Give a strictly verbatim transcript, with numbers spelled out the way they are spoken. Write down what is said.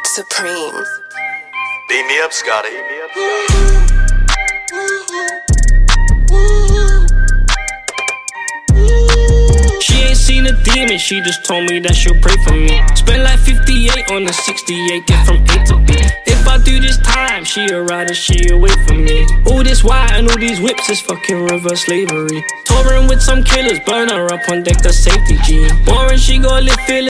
Supreme. Beat me up, Scotty. She ain't seen a demon, she just told me that she'll pray for me. Spent like fifty-eight on the sixty-eight, get from A to B. If I do this time, she a rider, she away from me. All this white and all these whips is fucking reverse slavery. Touring with some killers, burn her up on deck, the safety G. Boring, she gon' live feeling